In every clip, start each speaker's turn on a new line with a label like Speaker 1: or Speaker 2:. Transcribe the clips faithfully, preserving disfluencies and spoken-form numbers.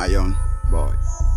Speaker 1: my young boy.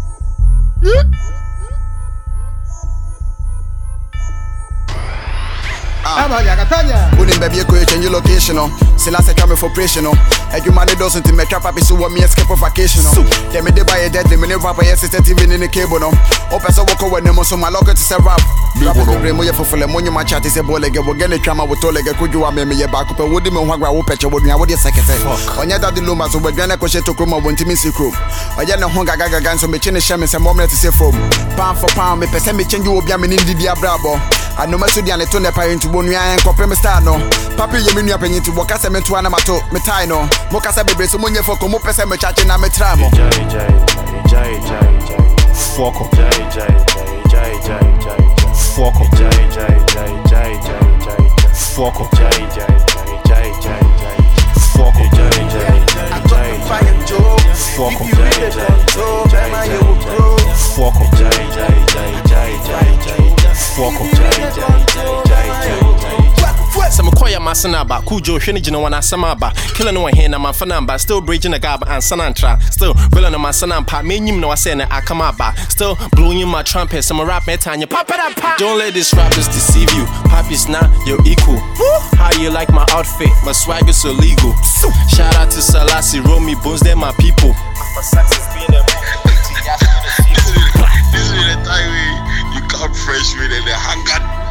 Speaker 1: Unim baby ko change your location no. Say last time for operation no. And you man doesn't to make up happy so what me escape for vacation no. They me dey buy a dead me never buy S S T V in the cable no. Open so walk when them so my locker to say rap. Rap the brain mo ye for full money my chat is a boy like we get the trauma with all like could you me me back up would me hwa wo peche would me would secretary. Onya that the luma so we gonna ko she to kroma won't me see crew. Oya na honga gaga gan so me chine shame say mom let say from. Pound for pound me person me change you obi am ni ndi dia brabo. I know my studio and to ne parent to bonu an ko prem star no. Papi ye me nua panyi to boka se me to na mato me tie no. Mo ka se bebre so mo nye for ko mo pese me chache na me tra mo.
Speaker 2: Jai jai jai jai jai. Fuck up. Jai jai jai jai jai jai. Fuck up. Jai jai jai jai jai jai. Fuck up. Jai jai jai jai jai. Fuck up. Jai jai jai jai jai. Fuck up. Jai jai jai jai jai. Fuck up. Jai jai jai jai jai jai. Fuck up. Jai jai jai jai jai. Some quiet masanaba, Kujo, Shinijin, one Asamaba, killing no one here, my fanamba, still bridging a gab and sanantra, still villain of my sanampa, meaning no, I say, I come up, still blowing my trumpet, some rap metanya, pop it up. Don't let these rappers deceive you, Papi's not your equal. How you like my outfit, my swag is illegal. Shout out to Salasi, Romy Bones, they're my people.
Speaker 3: This is the time you come fresh with the hunger.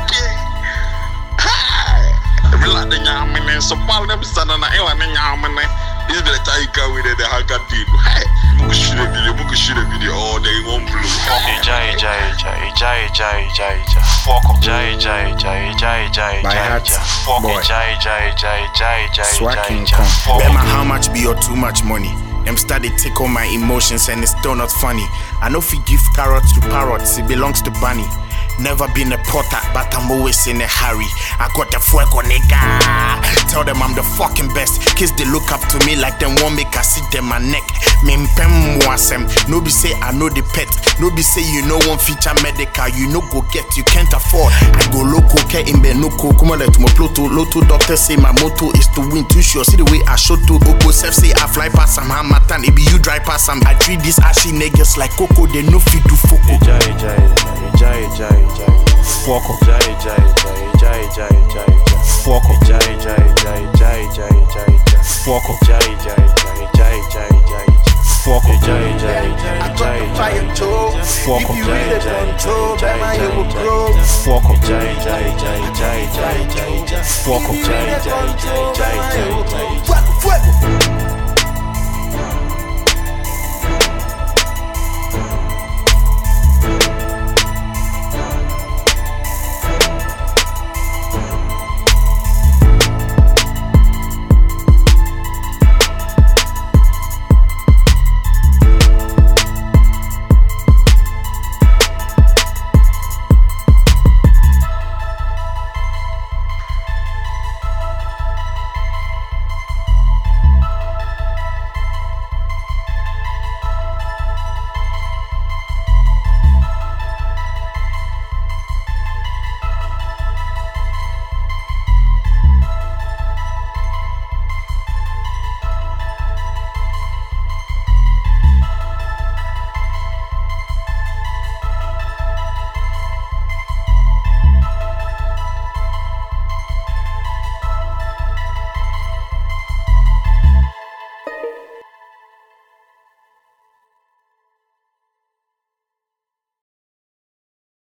Speaker 3: Like the young man, so while them son and I want a young man, this is the time with the Haggard people. Hey, you shoot a video, you shoot a video all day, one blue.
Speaker 2: Jai, Jai, Jai, Jai, Jai, Jai, fuck up, Jai, Jai, Jai, Jai, Jai, Jai, fuck up, Jai, Jai, Jai, Jai, Jai, Jai.
Speaker 4: Remember how much be or too much money? Them started take on my emotions and it's still not funny. I know if you give carrots to parrots, it belongs to Bunny. Never been a potter, but I'm always in a hurry. I got the fuego nigga. Tell them I'm the fucking best. Kids they look up to me like them won't make I sit them my neck. Me mpem wasem. No be say I know the pet. No be say you know one feature medical. You know go get you can't afford. I go loco ke imbe no ko. Come let my ploto. Loto doctor say my motto is to win. Too sure. See the way I show to Oko self say I fly past some hamatan. It be you drive past some. I treat these ashy niggas like Coco. They no fit do foco.
Speaker 2: Jai jai jai jai. Fuck up. Jai jai jai jai jai jai. Fuck up. Jai jai jai jai jai jai. Fuck up. Jai jai jai jai jai jai. Fuck up. Jai jai jai jai jai. Fuck up. Jai jai jai jai jai. Fuck up. Jai jai jai jai jai jai. Fuck up. Jai jai jai jai jai.